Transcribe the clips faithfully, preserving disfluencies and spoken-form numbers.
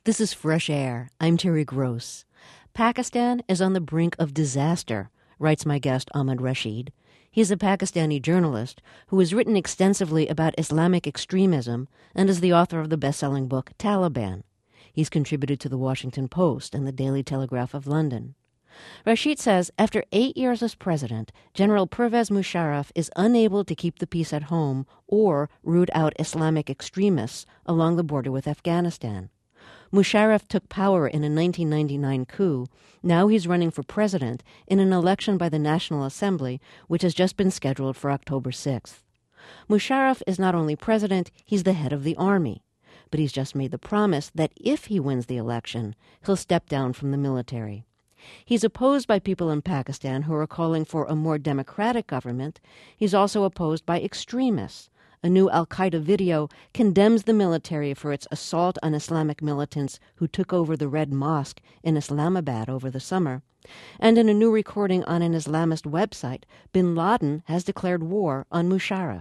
This is Fresh Air. I'm Terry Gross. Pakistan is on the brink of disaster, writes my guest Ahmed Rashid. He's a Pakistani journalist who has written extensively about Islamic extremism and is the author of the best-selling book Taliban. He's contributed to the Washington Post and the Daily Telegraph of London. Rashid says after eight years as president, General Pervez Musharraf is unable to keep the peace at home or root out Islamic extremists along the border with Afghanistan. Musharraf took power in a nineteen ninety-nine coup. Now he's running for president in an election by the National Assembly, which has just been scheduled for October sixth. Musharraf is not only president, he's the head of the army. But he's just made the promise that if he wins the election, he'll step down from the military. He's opposed by people in Pakistan who are calling for a more democratic government. He's also opposed by extremists. A new al-Qaeda video condemns the military for its assault on Islamic militants who took over the Red Mosque in Islamabad over the summer. And in a new recording on an Islamist website, bin Laden has declared war on Musharraf.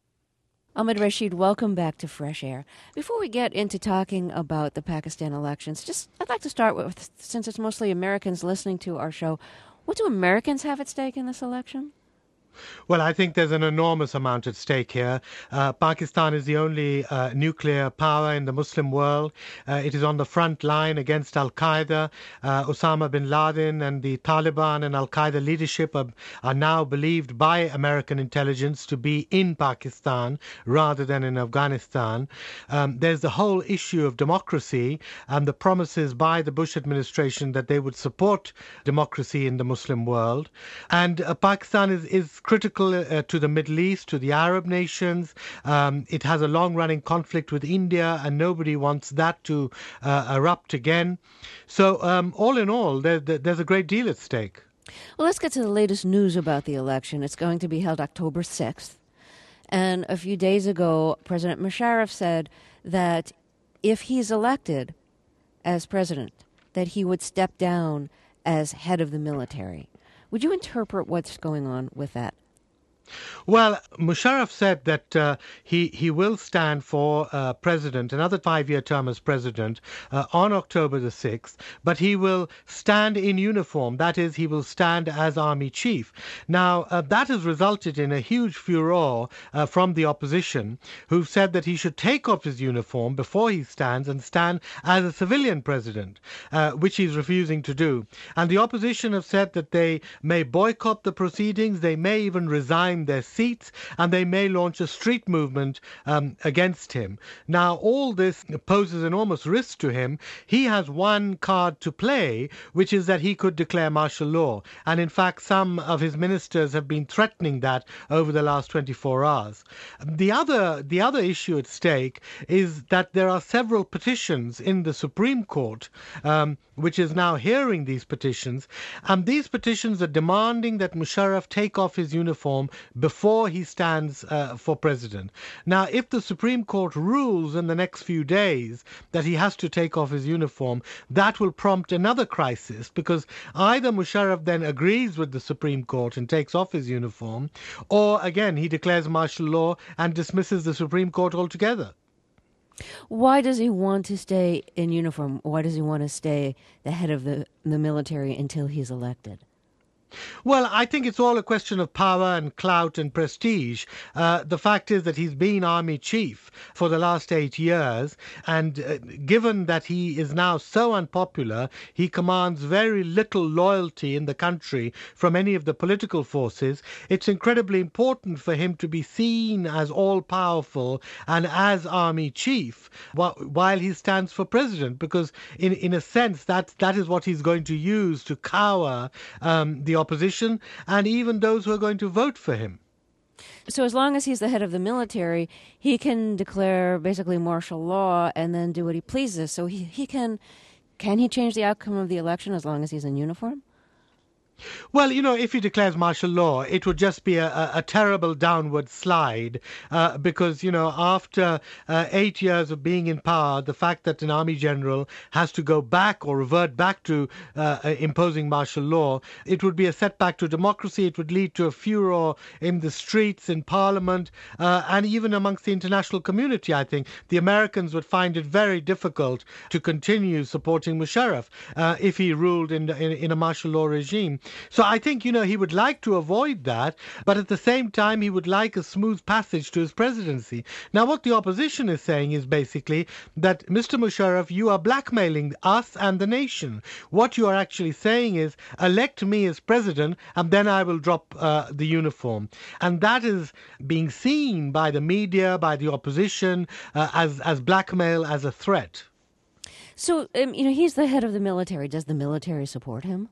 Ahmed Rashid, welcome back to Fresh Air. Before we get into talking about the Pakistan elections, just I'd like to start with, since it's mostly Americans listening to our show, what do Americans have at stake in this election? Well, I think there's an enormous amount at stake here. Uh, Pakistan is the only uh, nuclear power in the Muslim world. Uh, it is on the front line against Al-Qaeda. Uh, Osama bin Laden and the Taliban and Al-Qaeda leadership are, are now believed by American intelligence to be in Pakistan rather than in Afghanistan. Um, there's the whole issue of democracy and the promises by the Bush administration that they would support democracy in the Muslim world. And uh, Pakistan is, is critical uh, to the Middle East, to the Arab nations. Um, it has a long-running conflict with India, and nobody wants that to uh, erupt again. So um, all in all, there, there, there's a great deal at stake. Well, let's get to the latest news about the election. It's going to be held October sixth. And a few days ago, President Musharraf said that if he's elected as president, that he would step down as head of the military. Would you interpret what's going on with that? Well, Musharraf said that uh, he he will stand for uh, president, another five-year term as president, uh, on October the sixth, but he will stand in uniform. That is, he will stand as army chief. Now, uh, that has resulted in a huge furor uh, from the opposition, who've said that he should take off his uniform before he stands and stand as a civilian president, uh, which he's refusing to do. And the opposition have said that they may boycott the proceedings, they may even resign their seats, and they may launch a street movement um, against him. Now, all this poses enormous risk to him. He has one card to play, which is that he could declare martial law. And in fact, some of his ministers have been threatening that over the last twenty-four hours. The other, the other issue at stake is that there are several petitions in the Supreme Court, um, which is now hearing these petitions, and these petitions are demanding that Musharraf take off his uniform before he stands uh, for president. Now, if the Supreme Court rules in the next few days that he has to take off his uniform, that will prompt another crisis, because either Musharraf then agrees with the Supreme Court and takes off his uniform, or again, he declares martial law and dismisses the Supreme Court altogether. Why does he want to stay in uniform? Why does he want to stay the head of the, the military until he's elected? Well, I think it's all a question of power and clout and prestige. Uh, the fact is that he's been army chief for the last eight years, and uh, given that he is now so unpopular, he commands very little loyalty in the country from any of the political forces. It's incredibly important for him to be seen as all-powerful and as army chief while, while he stands for president, because in, in a sense that, that is what he's going to use to cower um, the opposition and even those who are going to vote for him. So as long as he's the head of the military, he can declare basically martial law and then do what he pleases. So he, he can, can he change the outcome of the election as long as he's in uniform? Well, you know, if he declares martial law, it would just be a, a, a terrible downward slide uh, because, you know, after uh, eight years of being in power, the fact that an army general has to go back or revert back to uh, uh, imposing martial law, it would be a setback to democracy. It would lead to a furor in the streets, in parliament, uh, and even amongst the international community, I think. The Americans would find it very difficult to continue supporting Musharraf uh, if he ruled in, in, in a martial law regime. So I think, you know, he would like to avoid that, but at the same time, he would like a smooth passage to his presidency. Now, what the opposition is saying is basically that, Mister Musharraf, you are blackmailing us and the nation. What you are actually saying is, elect me as president, and then I will drop uh, the uniform. And that is being seen by the media, by the opposition, uh, as, as blackmail, as a threat. So, um, you know, he's the head of the military. Does the military support him?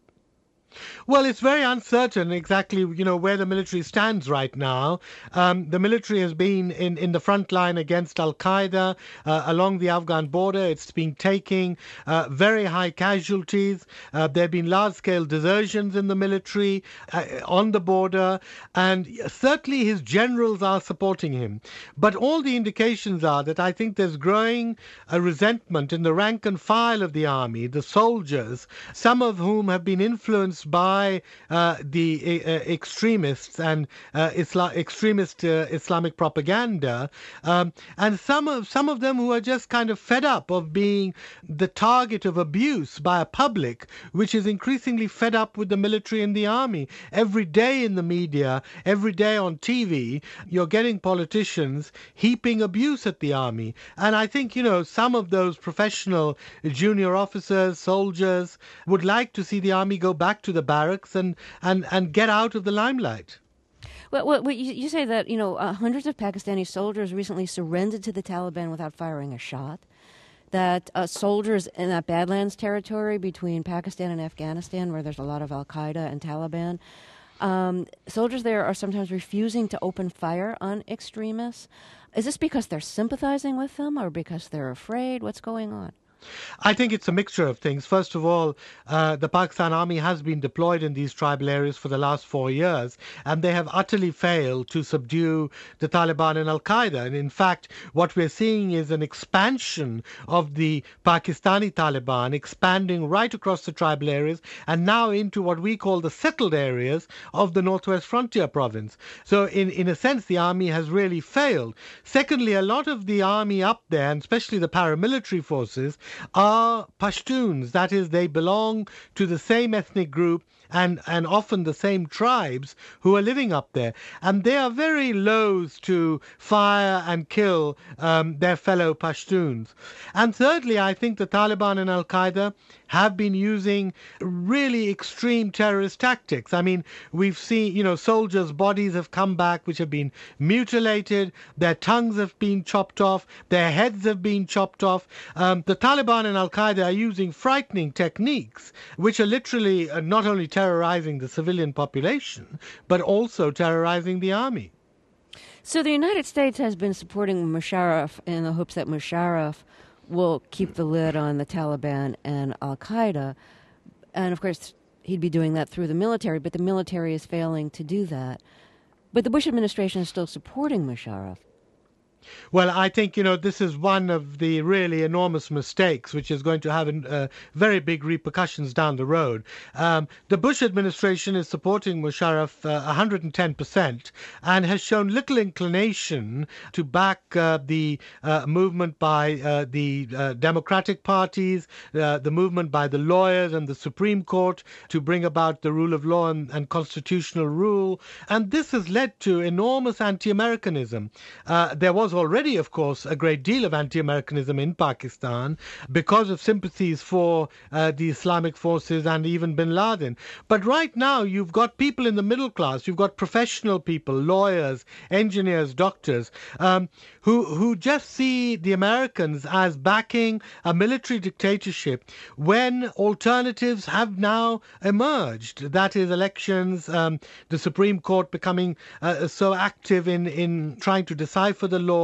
Well, it's very uncertain exactly, you know, where the military stands right now. Um, the military has been in, in the front line against Al-Qaeda uh, along the Afghan border. It's been taking uh, very high casualties. Uh, there have been large-scale desertions in the military uh, on the border, and certainly his generals are supporting him. But all the indications are that I think there's growing a resentment in the rank and file of the army, the soldiers, some of whom have been influenced by uh, the uh, extremists and uh, Isla- extremist uh, Islamic propaganda, um, and some of some of them who are just kind of fed up of being the target of abuse by a public which is increasingly fed up with the military and the army. Every day in the media, every day on T V, you're getting politicians heaping abuse at the army. And I think, you know, some of those professional junior officers, soldiers, would like to see the army go back to the barracks and, and, and get out of the limelight. Well, well you, you say that, you know, uh, hundreds of Pakistani soldiers recently surrendered to the Taliban without firing a shot. That uh, soldiers in that Badlands territory between Pakistan and Afghanistan, where there's a lot of Al-Qaeda and Taliban, um, soldiers there are sometimes refusing to open fire on extremists. Is this because they're sympathizing with them or because they're afraid? What's going on? I think it's a mixture of things. First of all, uh, the Pakistan Army has been deployed in these tribal areas for the last four years, and they have utterly failed to subdue the Taliban and Al-Qaeda. And in fact, what we're seeing is an expansion of the Pakistani Taliban, expanding right across the tribal areas and now into what we call the settled areas of the Northwest Frontier Province. So in, in a sense, the army has really failed. Secondly, a lot of the army up there, and especially the paramilitary forces, are Pashtuns. That is, they belong to the same ethnic group and, and often the same tribes who are living up there. And they are very loath to fire and kill um, their fellow Pashtuns. And thirdly, I think the Taliban and Al-Qaeda have been using really extreme terrorist tactics. I mean, we've seen, you know, soldiers' bodies have come back which have been mutilated, their tongues have been chopped off, their heads have been chopped off. Um, the Taliban and Al-Qaeda are using frightening techniques which are literally uh, not only terrorizing the civilian population, but also terrorizing the army. So the United States has been supporting Musharraf in the hopes that Musharraf will keep the lid on the Taliban and Al-Qaeda. And, of course, he'd be doing that through the military, but the military is failing to do that. But the Bush administration is still supporting Musharraf. Well, I think, you know, this is one of the really enormous mistakes which is going to have uh, very big repercussions down the road. Um, the Bush administration is supporting Musharraf uh, one hundred ten percent and has shown little inclination to back uh, the uh, movement by uh, the uh, Democratic parties, uh, the movement by the lawyers and the Supreme Court to bring about the rule of law and, and constitutional rule. And this has led to enormous anti-Americanism. Uh, there was already, of course, a great deal of anti-Americanism in Pakistan because of sympathies for uh, the Islamic forces and even bin Laden. But right now, you've got people in the middle class, you've got professional people, lawyers, engineers, doctors, um, who, who just see the Americans as backing a military dictatorship when alternatives have now emerged. That is, elections, um, the Supreme Court becoming uh, so active in, in trying to decipher the law,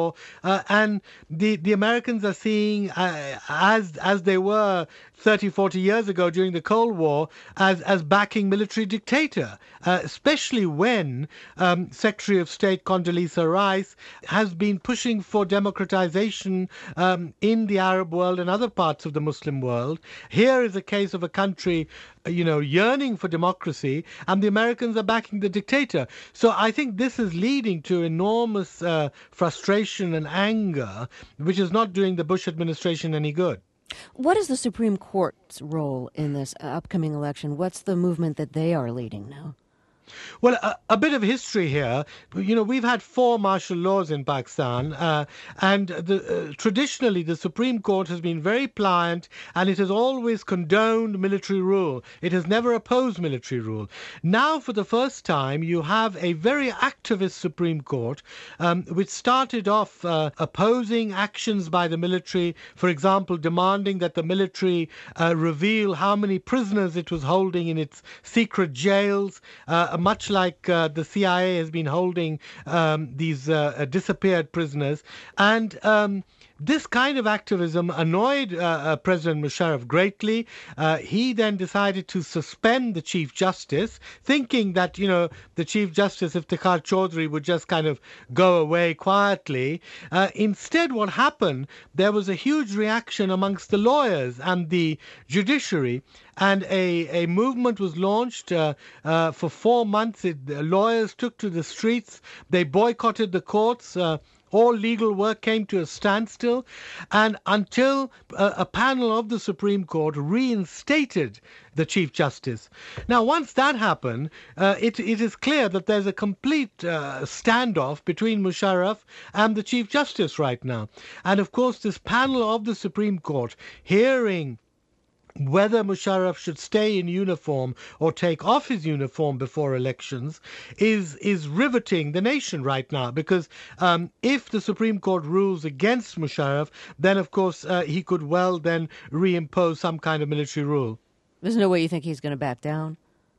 War, uh, and the the Americans are seeing uh, as as they were thirty, forty years ago during the Cold War as as backing military dictator, uh, especially when um, Secretary of State Condoleezza Rice has been pushing for democratization um, in the Arab world and other parts of the Muslim world. Here is a case of a country, you know, yearning for democracy, and the Americans are backing the dictator. So I think this is leading to enormous uh, frustration and anger, which is not doing the Bush administration any good. What is the Supreme Court's role in this upcoming election? What's the movement that they are leading now? Well, a, a bit of history here. You know, we've had four martial laws in Pakistan, uh, and the, uh, traditionally the Supreme Court has been very pliant, and it has always condoned military rule. It has never opposed military rule. Now, for the first time, you have a very activist Supreme Court, um, which started off uh, opposing actions by the military, for example, demanding that the military uh, reveal how many prisoners it was holding in its secret jails, uh, much like uh, the C I A has been holding um, these uh, disappeared prisoners. And um, this kind of activism annoyed uh, uh, President Musharraf greatly. Uh, he then decided to suspend the Chief Justice, thinking that, you know, the Chief Justice, Iftikhar Chaudhry, would just kind of go away quietly. Uh, instead, what happened, there was a huge reaction amongst the lawyers and the judiciary, and a, a movement was launched uh, uh, for four months. It, the lawyers took to the streets. They boycotted the courts. Uh, all legal work came to a standstill. And until a, a panel of the Supreme Court reinstated the Chief Justice. Now, once that happened, uh, it, it is clear that there's a complete uh, standoff between Musharraf and the Chief Justice right now. And of course, this panel of the Supreme Court hearing whether Musharraf should stay in uniform or take off his uniform before elections is is riveting the nation right now, because um, if the Supreme Court rules against Musharraf, then of course uh, he could well then reimpose some kind of military rule. There's no way you think he's going to back down?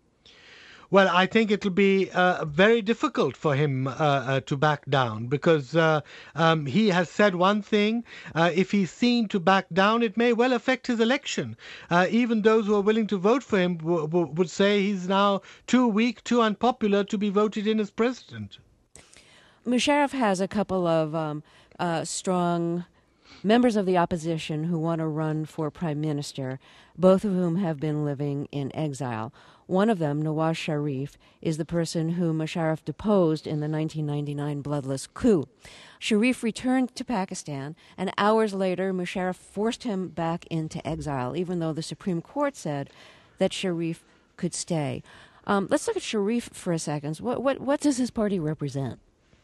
Well, I think it'll be uh, very difficult for him uh, uh, to back down, because uh, um, he has said one thing. Uh, if he's seen to back down, it may well affect his election. Uh, even those who are willing to vote for him w- w- would say he's now too weak, too unpopular to be voted in as president. Musharraf has a couple of um, uh, strong members of the opposition who want to run for prime minister, both of whom have been living in exile. One of them, Nawaz Sharif, is the person who Musharraf deposed in the nineteen ninety-nine bloodless coup. Sharif returned to Pakistan, and hours later, Musharraf forced him back into exile, even though the Supreme Court said that Sharif could stay. Um, let's look at Sharif for a second. What, what, what does his party represent?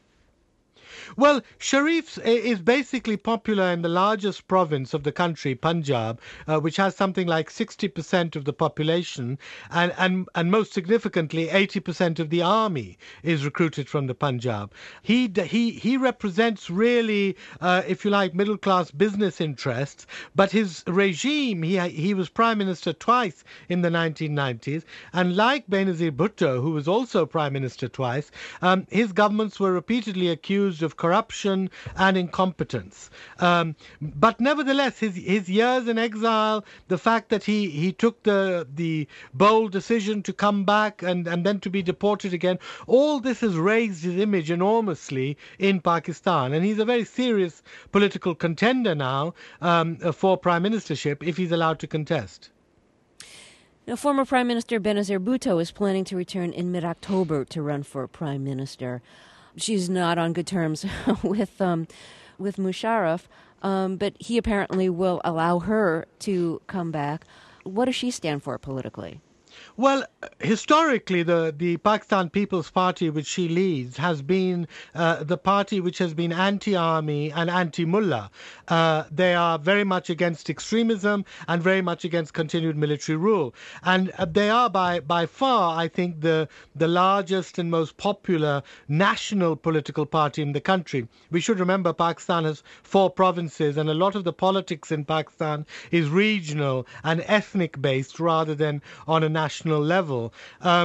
Well, Sharif is basically popular in the largest province of the country, Punjab, uh, which has something like sixty percent of the population, and, and, and most significantly, eighty percent of the army is recruited from the Punjab. He he he represents really, uh, if you like, middle-class business interests, but his regime, he he was prime minister twice in the nineteen nineties, and like Benazir Bhutto, who was also prime minister twice, um, his governments were repeatedly accused of corruption and incompetence. Um, but nevertheless, his his years in exile, the fact that he, he took the the bold decision to come back and, and then to be deported again, all this has raised his image enormously in Pakistan. And he's a very serious political contender now um, for prime ministership if he's allowed to contest. Now, former Prime Minister Benazir Bhutto is planning to return in mid-October to run for prime minister. She's not on good terms with um, with Musharraf, um, but he apparently will allow her to come back. What does she stand for politically? Well, historically, the, the Pakistan People's Party, which she leads, has been uh, the party which has been anti-army and anti-mullah. Uh, they are very much against extremism and very much against continued military rule. And uh, they are by, by far, I think, the, the largest and most popular national political party in the country. We should remember Pakistan has four provinces, and a lot of the politics in Pakistan is regional and ethnic-based rather than on a national level. Um,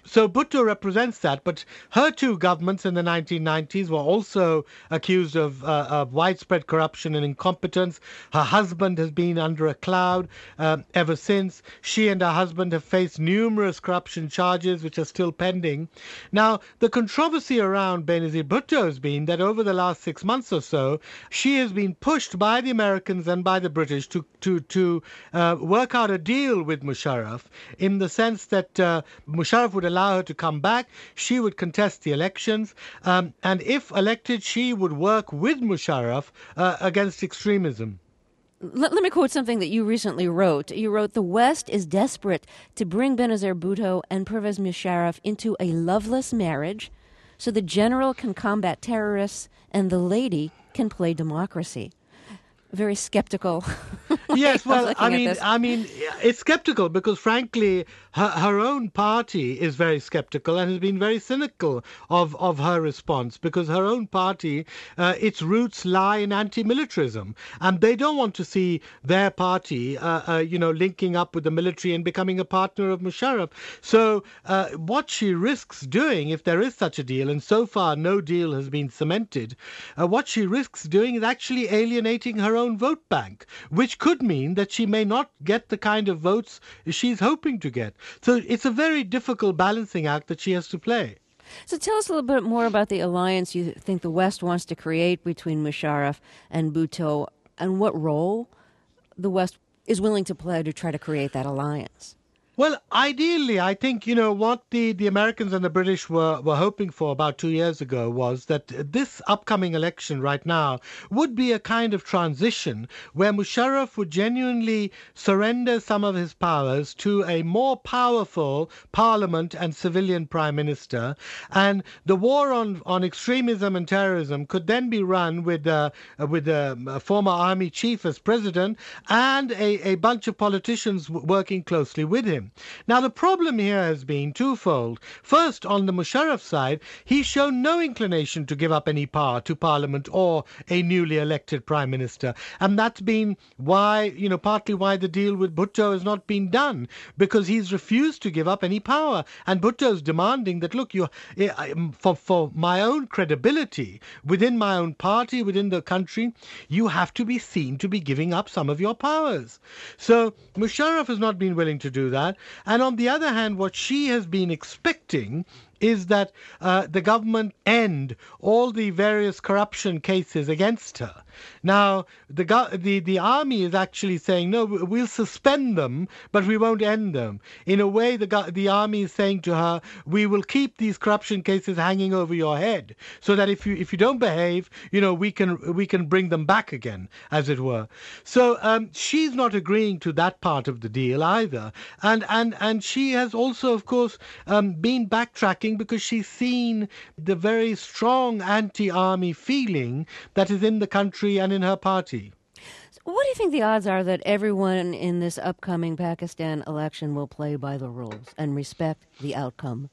so Bhutto represents that, but her two governments in the nineteen nineties were also accused of, uh, of widespread corruption and incompetence. Her husband has been under a cloud uh, ever since. She and her husband have faced numerous corruption charges, which are still pending. Now, the controversy around Benazir Bhutto has been that over the last six months or so, she has been pushed by the Americans and by the British to to to uh, work out a deal with Musharraf, in the sense that uh, Musharraf would allow her to come back, she would contest the elections, um, and if elected, she would work with Musharraf uh, against extremism. Let, let me quote something that you recently wrote. You wrote, "The West is desperate to bring Benazir Bhutto and Pervez Musharraf into a loveless marriage so the general can combat terrorists and the lady can play democracy." Very skeptical. Yes, well, I mean, this. I mean, it's skeptical because, frankly, her, her own party is very skeptical and has been very cynical of, of her response, because her own party, uh, its roots lie in anti-militarism, and they don't want to see their party, uh, uh, you know, linking up with the military and becoming a partner of Musharraf. So, uh, what she risks doing, if there is such a deal, and so far no deal has been cemented, uh, what she risks doing is actually alienating her own vote bank, which could mean that she may not get the kind of votes she's hoping to get. So it's a very difficult balancing act that she has to play. So tell us a little bit more about the alliance you think the West wants to create between Musharraf and Bhutto, and what role the West is willing to play to try to create that alliance. Well, ideally, I think, you know, what the, the Americans and the British were, were hoping for about two years ago was that this upcoming election right now would be a kind of transition where Musharraf would genuinely surrender some of his powers to a more powerful parliament and civilian prime minister, and the war on, on extremism and terrorism could then be run with, uh, with a, a former army chief as president and a, a bunch of politicians working closely with him. Now, the problem here has been twofold. First, on the Musharraf side, he's shown no inclination to give up any power to Parliament or a newly elected Prime Minister. And that's been why, you know, partly why the deal with Bhutto has not been done, because he's refused to give up any power. And Bhutto's demanding that, look, you, for, for my own credibility within my own party, within the country, you have to be seen to be giving up some of your powers. So Musharraf has not been willing to do that. And on the other hand, what she has been expecting is that uh, the government end all the various corruption cases against her. Now, the, go- the the army is actually saying, no, we'll suspend them, but we won't end them. In a way, the go- the army is saying to her, we will keep these corruption cases hanging over your head, so that if you if you don't behave, you know, we can we can bring them back again, as it were. So um, she's not agreeing to that part of the deal either, and and and she has also, of course, um, been backtracking because she's seen the very strong anti-army feeling that is in the country and in her party. What do you think the odds are that everyone in this upcoming Pakistan election will play by the rules and respect the outcome?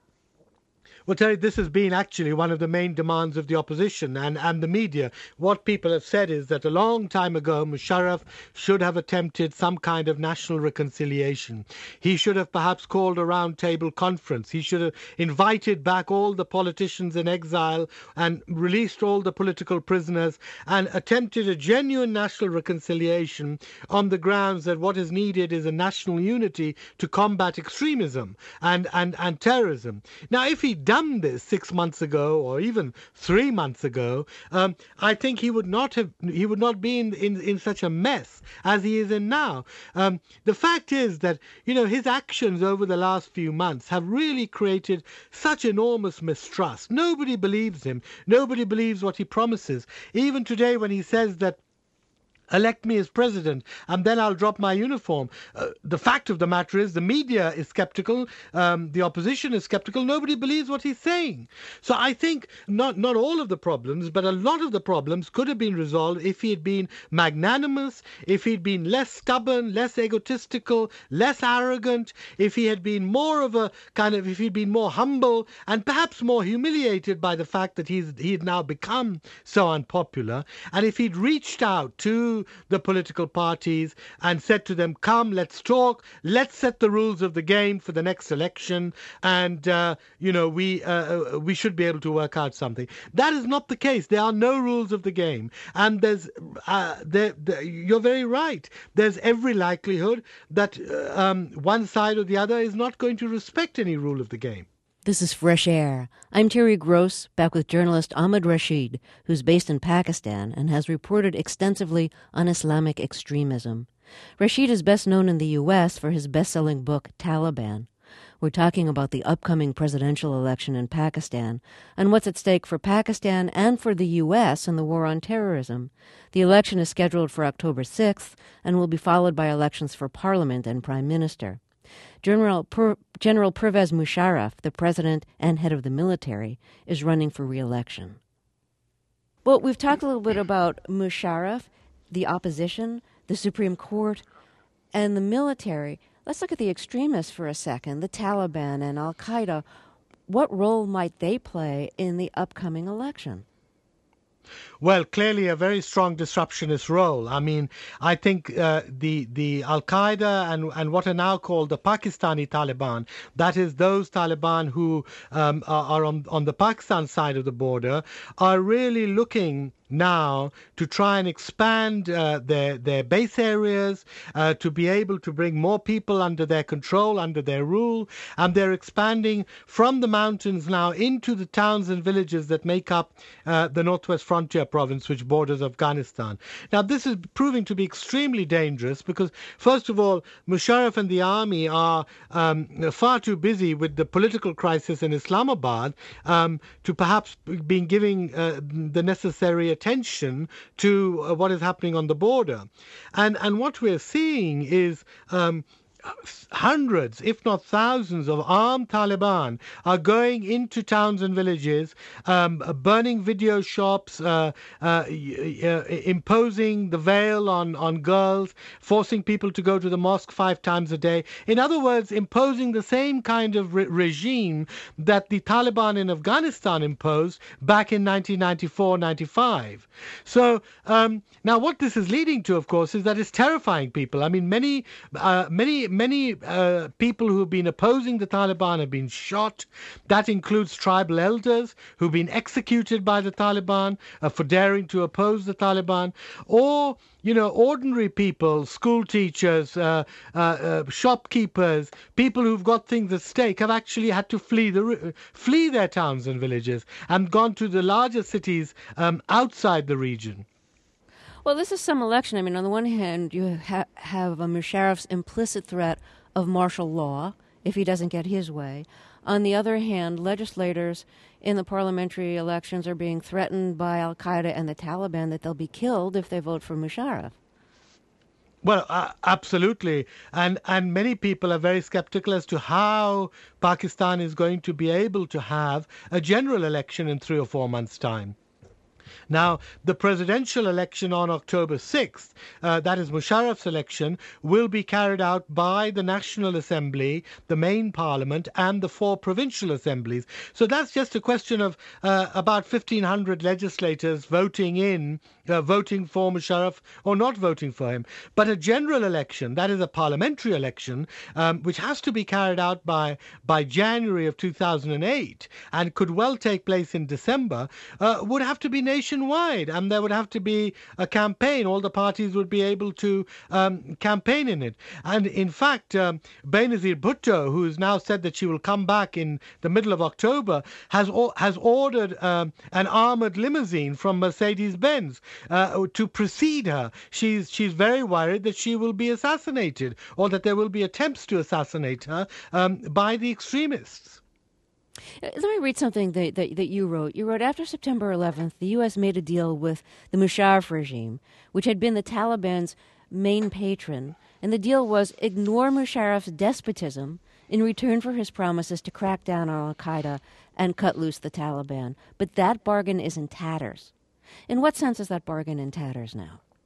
Well, Terry, this has been actually one of the main demands of the opposition and, and the media. What people have said is that a long time ago, Musharraf should have attempted some kind of national reconciliation. He should have perhaps called a round-table conference. He should have invited back all the politicians in exile and released all the political prisoners and attempted a genuine national reconciliation on the grounds that what is needed is a national unity to combat extremism and, and, and terrorism. Now, if he'd done this six months ago or even three months ago, um, I think he would not have he would not be in, in, in such a mess as he is in now. Um, the fact is that, you know, his actions over the last few months have really created such enormous mistrust. Nobody believes him. Nobody believes what he promises. Even today, when he says that elect me as president, and then I'll drop my uniform. Uh, the fact of the matter is the media is skeptical, um, the opposition is skeptical, nobody believes what he's saying. So I think not, not all of the problems, but a lot of the problems could have been resolved if he had been magnanimous, if he'd been less stubborn, less egotistical, less arrogant, if he had been more of a kind of, if he'd been more humble, and perhaps more humiliated by the fact that he's, he had now become so unpopular, and if he'd reached out to to the political parties and said to them, come, let's talk, let's set the rules of the game for the next election, and, uh, you know, we, uh, we should be able to work out something. That is not the case. There are no rules of the game. And there's, uh, there, there, you're very right. There's every likelihood that uh, um, one side or the other is not going to respect any rule of the game. This is Fresh Air. I'm Terry Gross, back with journalist Ahmed Rashid, who's based in Pakistan and has reported extensively on Islamic extremism. Rashid is best known in the U S for his best-selling book, Taliban. We're talking about the upcoming presidential election in Pakistan and what's at stake for Pakistan and for the U S in the war on terrorism. The election is scheduled for October sixth and will be followed by elections for parliament and prime minister. General, per, General Pervez Musharraf, the president and head of the military, is running for re-election. Well, we've talked a little bit about Musharraf, the opposition, the Supreme Court, and the military. Let's look at the extremists for a second, the Taliban and Al-Qaeda. What role might they play in the upcoming election? Well, clearly a very strong disruptionist role. I mean, I think uh, the the Al-Qaeda and, and what are now called the Pakistani Taliban, that is those Taliban who um, are, are on, on the Pakistan side of the border, are really looking now to try and expand uh, their their base areas, uh, to be able to bring more people under their control, under their rule, and they're expanding from the mountains now into the towns and villages that make up uh, the Northwest Frontier province, which borders Afghanistan. Now, this is proving to be extremely dangerous because, first of all, Musharraf and the army are um, far too busy with the political crisis in Islamabad um, to perhaps being giving uh, the necessary attention to uh, what is happening on the border. And and what we're seeing is um, hundreds, if not thousands, of armed Taliban are going into towns and villages, um, burning video shops, uh, uh, uh, imposing the veil on, on girls, forcing people to go to the mosque five times a day. In other words, imposing the same kind of re- regime that the Taliban in Afghanistan imposed back in nineteen ninety-four ninety-five. So um, now what this is leading to, of course, is that it's terrifying people. I mean, many, uh, many, Many uh, people who have been opposing the Taliban have been shot. That includes tribal elders who've been executed by the Taliban uh, for daring to oppose the Taliban, or, you know, ordinary people, school teachers, uh, uh, uh, shopkeepers, people who've got things at stake have actually had to flee the flee their towns and villages and gone to the larger cities um, outside the region. Well, this is some election. I mean, on the one hand, you ha- have a Musharraf's implicit threat of martial law if he doesn't get his way. On the other hand, legislators in the parliamentary elections are being threatened by Al-Qaeda and the Taliban that they'll be killed if they vote for Musharraf. Well, uh, absolutely. And and many people are very skeptical as to how Pakistan is going to be able to have a general election in three or four months' time. Now, the presidential election on October sixth, uh, that is Musharraf's election, will be carried out by the National Assembly, the main parliament, and the four provincial assemblies. So that's just a question of uh, about fifteen hundred legislators voting in, uh, voting for Musharraf or not voting for him. But a general election, that is a parliamentary election, um, which has to be carried out by, by January of two thousand eight and could well take place in December, uh, would have to be nationwide. Wide, and there would have to be a campaign. All the parties would be able to um, campaign in it. And in fact, um, Benazir Bhutto, who has now said that she will come back in the middle of October, has o- has ordered um, an armored limousine from Mercedes-Benz uh, to precede her. She's she's very worried that she will be assassinated, or that there will be attempts to assassinate her um, by the extremists. Let me read something that, that, that you wrote. You wrote, after September eleventh, the U S made a deal with the Musharraf regime, which had been the Taliban's main patron, and the deal was ignore Musharraf's despotism in return for his promises to crack down on Al-Qaeda and cut loose the Taliban. But that bargain is in tatters. In what sense is that bargain in tatters now?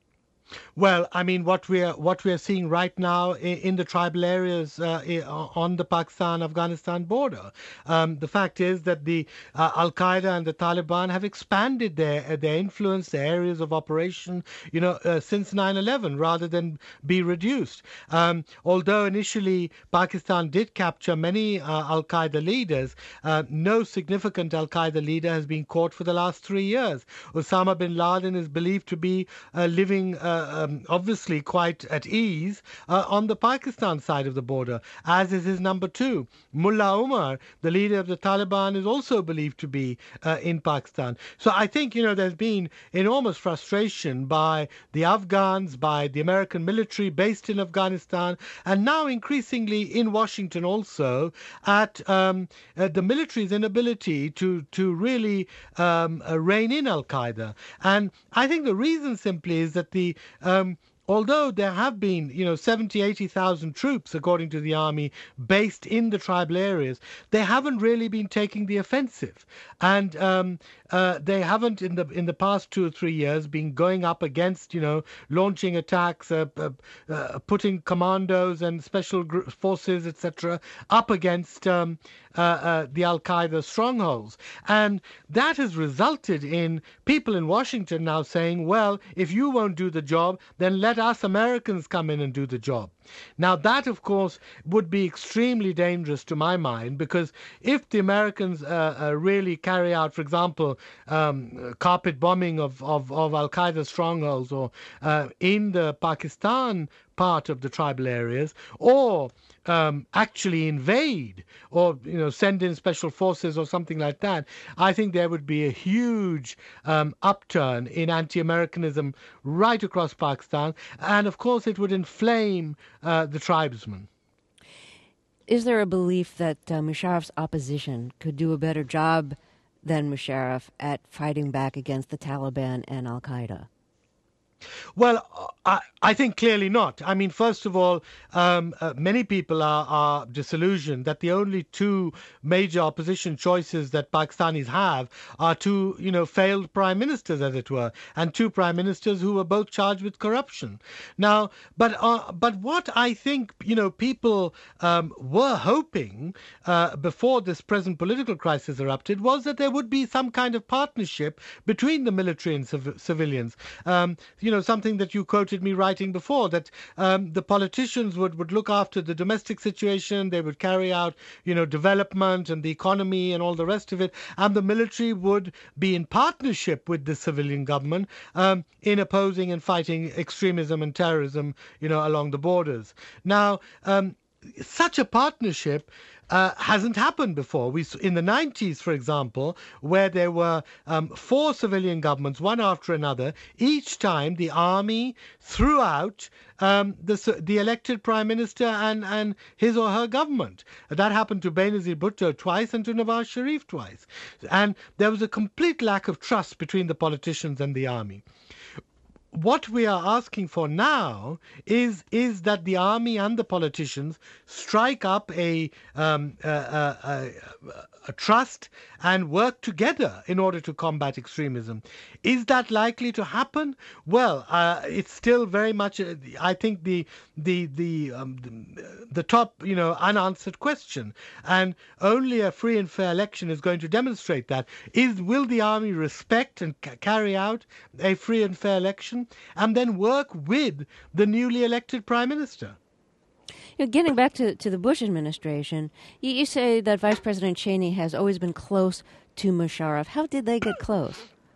Well, I mean, what we're what we're seeing right now in, in the tribal areas uh, i- on the Pakistan-Afghanistan border, um, the fact is that the uh, Al Qaeda and the Taliban have expanded their uh, their influence, their areas of operation, you know, uh, since nine eleven, rather than be reduced. Um, although initially Pakistan did capture many uh, Al Qaeda leaders, uh, no significant Al Qaeda leader has been caught for the last three years. Osama bin Laden is believed to be uh, living. Uh, um, obviously quite at ease uh, on the Pakistan side of the border, as is his number two. Mullah Omar, the leader of the Taliban, is also believed to be uh, in Pakistan. So I think, you know, there's been enormous frustration by the Afghans, by the American military based in Afghanistan, and now increasingly in Washington also, at um, uh, the military's inability to, to really um, uh, rein in Al-Qaeda. And I think the reason simply is that the um, although there have been, you know, seventy, eighty thousand troops, according to the army, based in the tribal areas, they haven't really been taking the offensive, and um, uh, they haven't in the in the past two or three years been going up against, you know, launching attacks, uh, uh, uh, putting commandos and special gr- forces, et cetera, up against um, uh, uh, the Al Qaeda strongholds, and that has resulted in people in Washington now saying, well, if you won't do the job, then let us Americans come in and do the job. Now, that, of course, would be extremely dangerous to my mind, because if the Americans uh, uh, really carry out, for example, um, carpet bombing of, of, of Al Qaeda strongholds, or uh, in the Pakistan part of the tribal areas, or um, actually invade, or you know, send in special forces or something like that, I think there would be a huge um, upturn in anti-Americanism right across Pakistan, and of course it would inflame uh, the tribesmen. Is there a belief that uh, Musharraf's opposition could do a better job than Musharraf at fighting back against the Taliban and Al-Qaeda? Well, I, I think clearly not. I mean, first of all, um, uh, many people are, are disillusioned that the only two major opposition choices that Pakistanis have are two, you know, failed prime ministers, as it were, and two prime ministers who were both charged with corruption. Now, but uh, but what I think, you know, people um, were hoping uh, before this present political crisis erupted was that there would be some kind of partnership between the military and civ- civilians. Um, you know, something that you quoted me writing before, that um, the politicians would, would look after the domestic situation, they would carry out, you know, development and the economy and all the rest of it, and the military would be in partnership with the civilian government um, in opposing and fighting extremism and terrorism, you know, along the borders. Now, um, such a partnership Uh, hasn't happened before. We in the nineties, for example, where there were um, four civilian governments, one after another. Each time, the army threw out um, the the elected prime minister and and his or her government. That happened to Benazir Bhutto twice and to Nawaz Sharif twice, and there was a complete lack of trust between the politicians and the army. What we are asking for now is is that the army and the politicians strike up a, um, a, a, a, a trust and work together in order to combat extremism. Is that likely to happen? Well, uh, it's still very much, uh, I think, the the the, um, the the top, you know, unanswered question, and only a free and fair election is going to demonstrate that. Is will the army respect and c- carry out a free and fair election, and then work with the newly elected prime minister? You know, getting back to, to the Bush administration, you, you say that Vice President Cheney has always been close to Musharraf. How did they get close?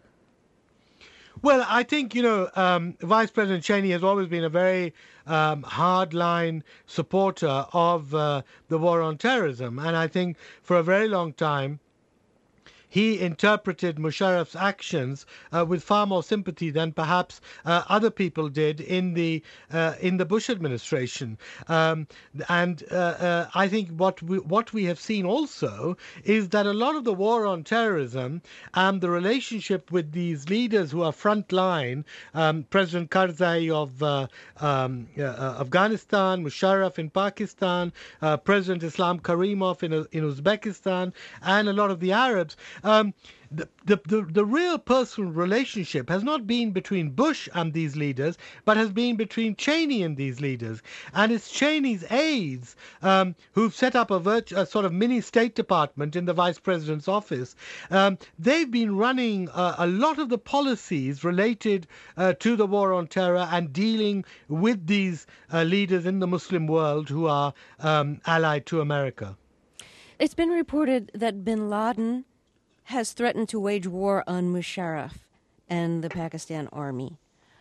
Well, I think, you know, um, Vice President Cheney has always been a very um, hardline supporter of uh, the war on terrorism. And I think for a very long time, he interpreted Musharraf's actions uh, with far more sympathy than perhaps uh, other people did in the uh, in the Bush administration. Um, and uh, uh, I think what we, what we have seen also is that a lot of the war on terrorism and the relationship with these leaders who are frontline, um, President Karzai of uh, um, uh, Afghanistan, Musharraf in Pakistan, uh, President Islam Karimov in, in Uzbekistan, and a lot of the Arabs, um, the, the, the, the real personal relationship has not been between Bush and these leaders, but has been between Cheney and these leaders. And it's Cheney's aides um, who've set up a, virtu- a sort of mini State Department in the Vice President's office. Um, they've been running uh, a lot of the policies related uh, to the war on terror and dealing with these uh, leaders in the Muslim world who are um, allied to America. It's been reported that bin Laden has threatened to wage war on Musharraf and the Pakistan army.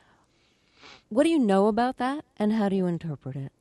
What do you know about that, and how do you interpret it?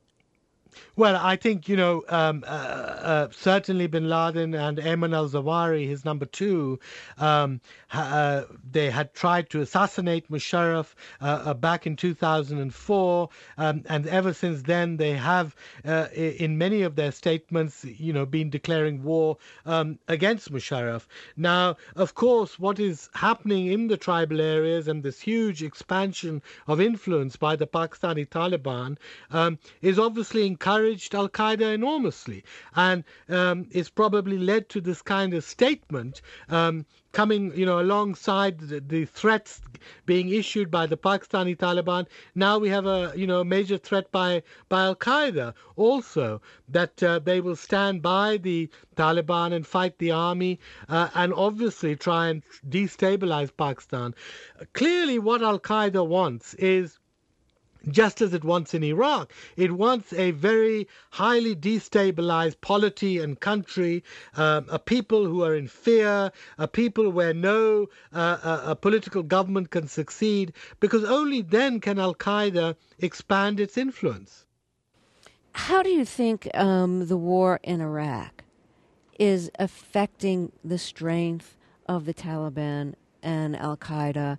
Well, I think, you know, um, uh, uh, certainly bin Laden and Ayman al-Zawahiri, his number two, um, uh, they had tried to assassinate Musharraf uh, uh, back in two thousand four, um, and ever since then they have, uh, in many of their statements, you know, been declaring war um, against Musharraf. Now, of course, what is happening in the tribal areas and this huge expansion of influence by the Pakistani Taliban um, is obviously encouraged Al-Qaeda enormously, and um, it's probably led to this kind of statement um, coming, you know, alongside the, the threats being issued by the Pakistani Taliban. Now we have a, you know, major threat by by Al-Qaeda also, that uh, they will stand by the Taliban and fight the army uh, and obviously try and destabilize Pakistan. Clearly, what Al-Qaeda wants is, just as it wants in Iraq, it wants a very highly destabilized polity and country, um, a people who are in fear, a people where no uh, a, a political government can succeed, because only then can Al-Qaeda expand its influence. How do you think um, the war in Iraq is affecting the strength of the Taliban and Al-Qaeda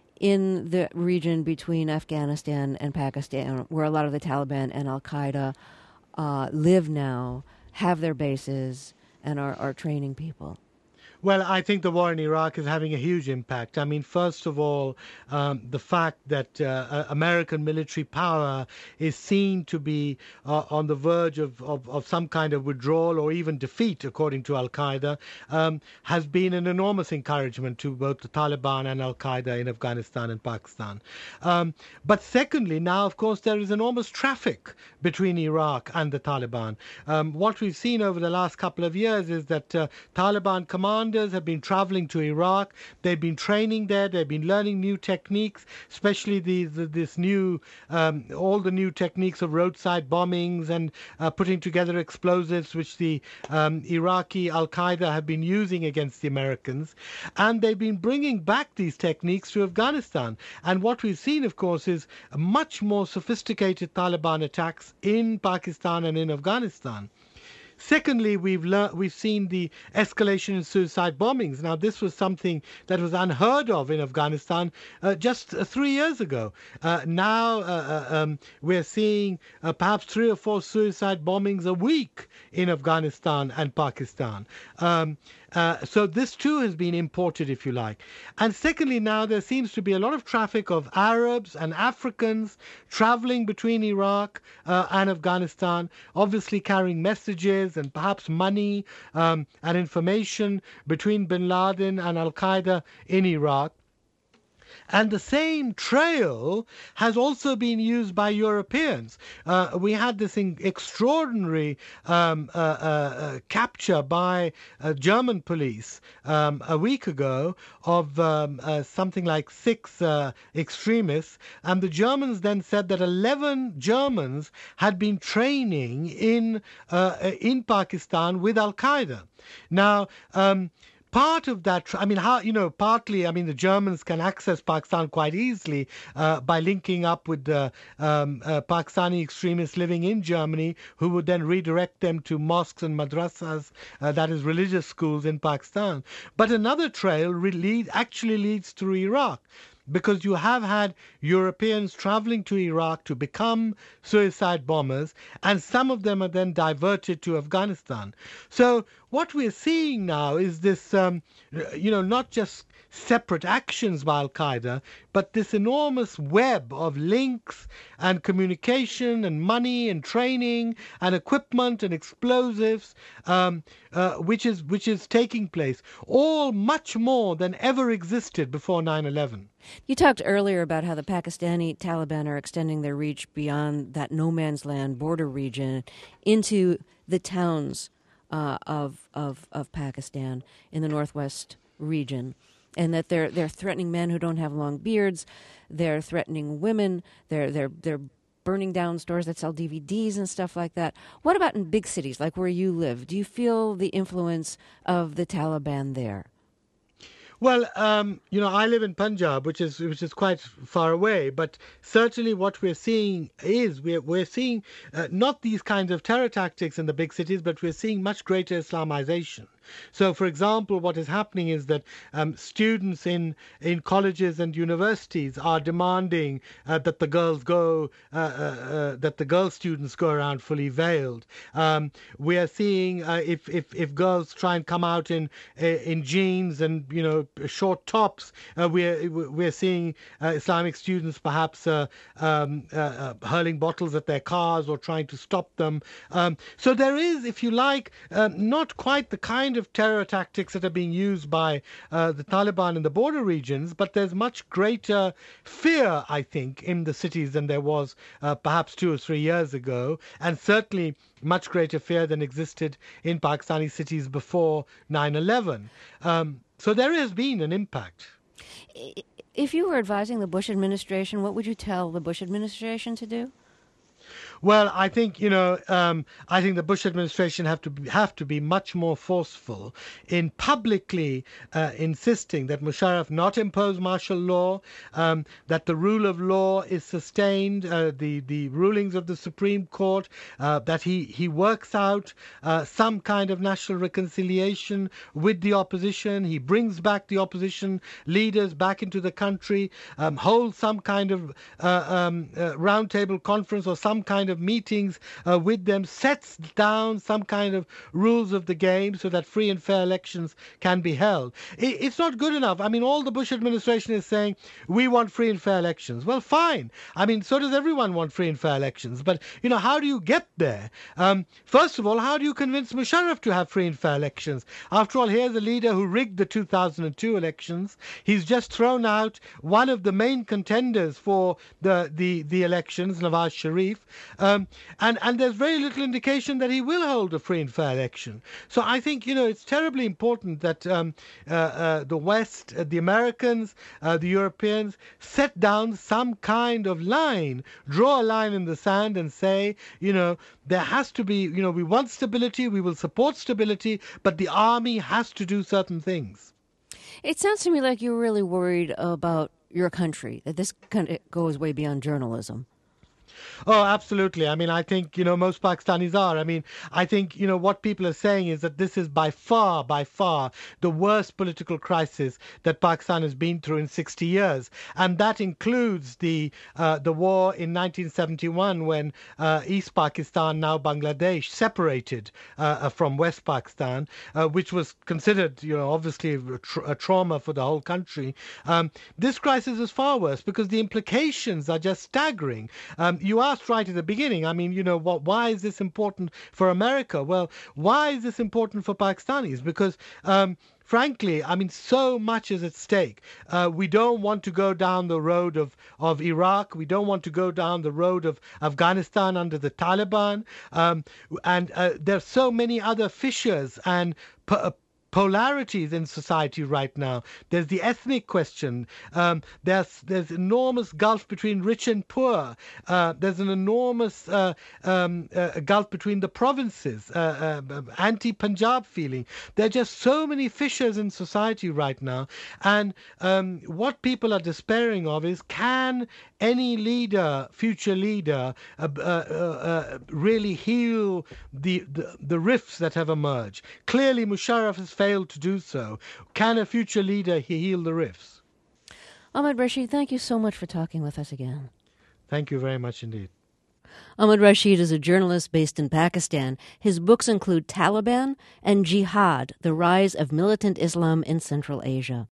in the region between Afghanistan and Pakistan, where a lot of the Taliban and Al-Qaeda uh, live now, have their bases, and are, are training people? Well, I think the war in Iraq is having a huge impact. I mean, first of all, um, the fact that uh, American military power is seen to be uh, on the verge of, of, of some kind of withdrawal or even defeat, according to Al-Qaeda, um, has been an enormous encouragement to both the Taliban and Al-Qaeda in Afghanistan and Pakistan. Um, but secondly, now, of course, there is enormous traffic between Iraq and the Taliban. Um, what we've seen over the last couple of years is that uh, Taliban commanders have been traveling to Iraq. They've been training there. They've been learning new techniques, especially the, the this new, um, all the new techniques of roadside bombings and uh, putting together explosives, which the um, Iraqi Al-Qaeda have been using against the Americans. And they've been bringing back these techniques to Afghanistan. And what we've seen, of course, is much more sophisticated Taliban attacks in Pakistan and in Afghanistan. Secondly, we've learned, we've seen the escalation in suicide bombings. Now, this was something that was unheard of in Afghanistan uh, just uh, three years ago. Uh, now uh, uh, um, we're seeing uh, perhaps three or four suicide bombings a week in Afghanistan and Pakistan. Um, Uh, so this too has been imported, if you like. And secondly, now there seems to be a lot of traffic of Arabs and Africans traveling between Iraq uh, and Afghanistan, obviously carrying messages and perhaps money um, and information between bin Laden and Al-Qaeda in Iraq. And the same trail has also been used by Europeans. Uh, we had this extraordinary um, uh, uh, capture by uh, German police um, a week ago of um, uh, something like six uh, extremists. And the Germans then said that eleven Germans had been training in, uh, in Pakistan with Al-Qaeda. Now, um, part of that, I mean, how, you know, partly, I mean, the Germans can access Pakistan quite easily uh, by linking up with the um, uh, Pakistani extremists living in Germany, who would then redirect them to mosques and madrasas, uh, that is, religious schools in Pakistan. But another trail re- lead, actually leads through Iraq, because you have had Europeans traveling to Iraq to become suicide bombers, and some of them are then diverted to Afghanistan. So what we're seeing now is this, um, you know, not just separate actions by Al-Qaeda, but this enormous web of links and communication and money and training and equipment and explosives, um, uh, which is which is taking place, all much more than ever existed before nine eleven. You talked earlier about how the Pakistani Taliban are extending their reach beyond that no man's land border region into the towns uh, of, of of Pakistan in the northwest region, and that they're they're threatening men who don't have long beards, they're threatening women, they're they're they're burning down stores that sell D V Ds and stuff like that. What about in big cities like where you live? Do you feel the influence of the Taliban there? Well, um, you know, I live in Punjab, which is which is quite far away. But certainly, what we're seeing is we're we're seeing uh, not these kinds of terror tactics in the big cities, but we're seeing much greater Islamization. So, for example, what is happening is that um, students in in colleges and universities are demanding uh, that the girls go, uh, uh, uh, that the girl students go around fully veiled. Um, we are seeing uh, if if if girls try and come out in uh, in jeans and you know short tops, uh, we're we're seeing uh, Islamic students perhaps uh, um, uh, uh, hurling bottles at their cars or trying to stop them. Um, so there is, if you like, um, not quite the kind of terror tactics that are being used by uh, the Taliban in the border regions, but there's much greater fear, I think, in the cities than there was uh, perhaps two or three years ago, and certainly much greater fear than existed in Pakistani cities before nine eleven. Um, so there has been an impact. If you were advising the Bush administration, what would you tell the Bush administration to do? Well, I think you know. Um, I think the Bush administration have to be, have to be much more forceful in publicly uh, insisting that Musharraf not impose martial law, um, that the rule of law is sustained, uh, the the rulings of the Supreme Court, uh, that he he works out uh, some kind of national reconciliation with the opposition. He brings back the opposition leaders back into the country, um, holds some kind of uh, um, uh, roundtable conference or some kind of meetings uh, with them, sets down some kind of rules of the game so that free and fair elections can be held. It, it's not good enough. I mean, all the Bush administration is saying, we want free and fair elections. Well, fine. I mean, so does everyone want free and fair elections. But, you know, how do you get there? Um, first of all, how do you convince Musharraf to have free and fair elections? After all, here's a leader who rigged the two thousand two elections. He's just thrown out one of the main contenders for the, the, the elections, Nawaz Sharif. Um, and, and there's very little indication that he will hold a free and fair election. So I think, you know, it's terribly important that um, uh, uh, the West, uh, the Americans, uh, the Europeans set down some kind of line, draw a line in the sand and say, you know, there has to be, you know, we want stability, we will support stability, but the army has to do certain things. It sounds to me like you're really worried about your country, that this kind of goes way beyond journalism. Oh, absolutely. I mean, I think, you know, most Pakistanis are. I mean, I think, you know, what people are saying is that this is by far, by far the worst political crisis that Pakistan has been through in sixty years. And that includes the uh, the war in nineteen seventy-one when uh, East Pakistan, now Bangladesh, separated uh, from West Pakistan, uh, which was considered, you know, obviously a, tra- a trauma for the whole country. Um, this crisis is far worse because the implications are just staggering. Um, you asked right at the beginning, I mean, you know, what, why is this important for America? Well, why is this important for Pakistanis? Because, um, frankly, I mean, so much is at stake. Uh, we don't want to go down the road of, of Iraq. We don't want to go down the road of Afghanistan under the Taliban. Um, and uh, there are so many other fissures and p- polarities in society right now. There's the ethnic question. Um, there's there's enormous gulf between rich and poor. Uh, there's an enormous uh, um, uh, gulf between the provinces. Uh, uh, anti-Punjab feeling. There are just so many fissures in society right now. And um, what people are despairing of is, can any leader, future leader, uh, uh, uh, really heal the, the the rifts that have emerged? Clearly, Musharraf has failed to do so. Can a future leader heal the rifts? Ahmed Rashid, thank you so much for talking with us again. Thank you very much indeed. Ahmed Rashid is a journalist based in Pakistan. His books include Taliban and Jihad, The Rise of Militant Islam in Central Asia.